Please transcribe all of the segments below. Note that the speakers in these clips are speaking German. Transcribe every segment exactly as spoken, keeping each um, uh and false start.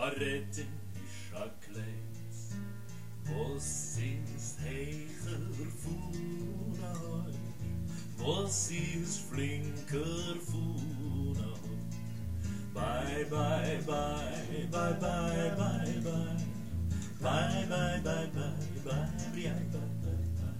retten ist a Kleins, was ist heicher von euch, was ist flinker von euch. Bye, bye, bye, bye, bye, bye, bye, bye, bye, bye, bye, bye, bye, bye.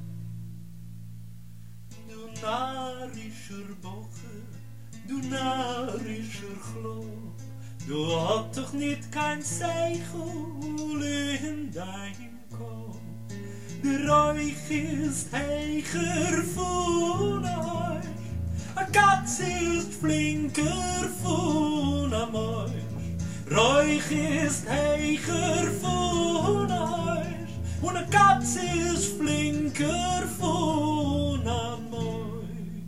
Du narischer Boche, du narischer Klo, du hat doch nicht kein Zeichel in deinem Kopf. Der Räuch ist heicher von euch, a Katz ist flinker von am Euch. Räuch ist heicher von euch, und a Katz ist flinker von am Euch.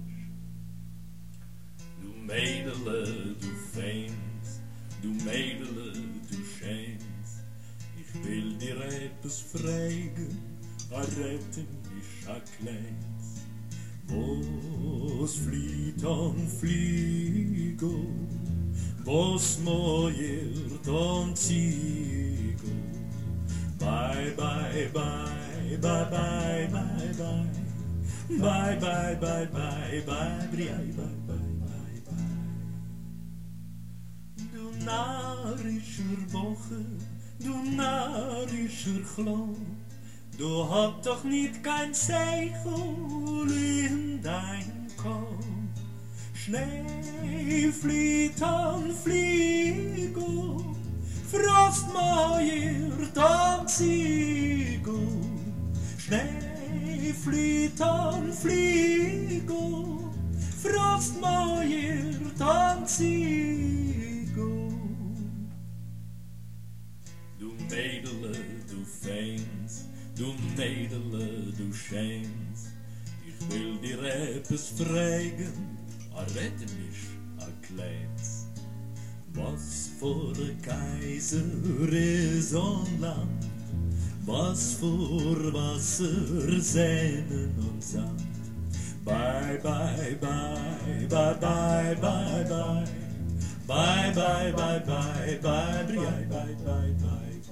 Du Mädele, du Feins, du Mädele, du Scheins, ich will dir etwas fragen, a retten ist a Kleins. Was flieht an Fliego, was meuert an Ziego. Bye, bye, bye, bye, bye, bye, bye. Bye, bye, bye, bye, bye, bye, bye, bye, bye, bye. Du narischer Woche, du narischer Klo, du hat doch nicht kein Zeichel in dein Kopf. Schnee flieht an Fliego, Frost meuert an Ziego. Schnee flieht an Fliego, Frost meuert an Ziego. Du Mädele, du Feins, du Mädele, du Scheins, ich will dir etwas fragen, a rette mich a Kleins. Was vor Kaiser is on Land, was vor Wasser, Sehnen und Sand. Bye, bye, bye, bye, bye, bye, bye. Bye, bye, bye, bye, bye, bye, bye, bye, bye.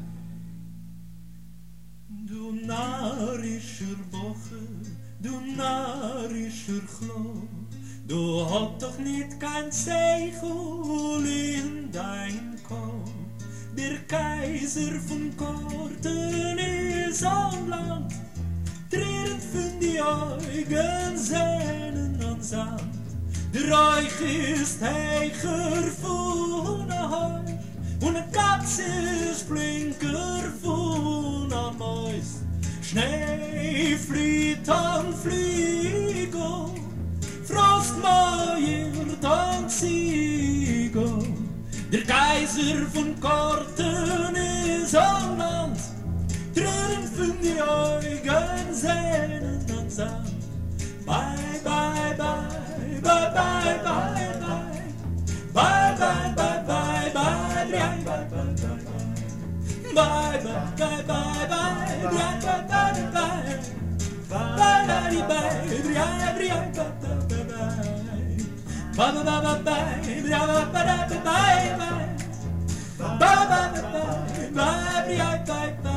Du narischer Woche, du narischer Klo, du hat doch nicht kein Zeichel in dein Kopf. Der Kaiser von Korten ist am Land, trierend von die Augen, Sehnen und Sand. Der Reich ist heicher von euch, und a Katz ist flinker von am Mäus. Schnee flieht an Fliego, Frost meuert an Ziego. Der Kaiser von Korten ist am Land, Tränen von die Augen, Sehnen und Sand. Bye, bye, bye, bye, bye, bye, bye. Bye, bye, bye, bye, bye, bye, bye, bye, bye, bye. Bye, bye, bye, bye, bye, bye, bye, bye, bye. Bye, bye, bye, bye, bye, bye, bye, bye. Bye, bye, bye, bye, bye, bye, bye, bye, bye. Bye, bye, bye, bye, bye, bye, bye.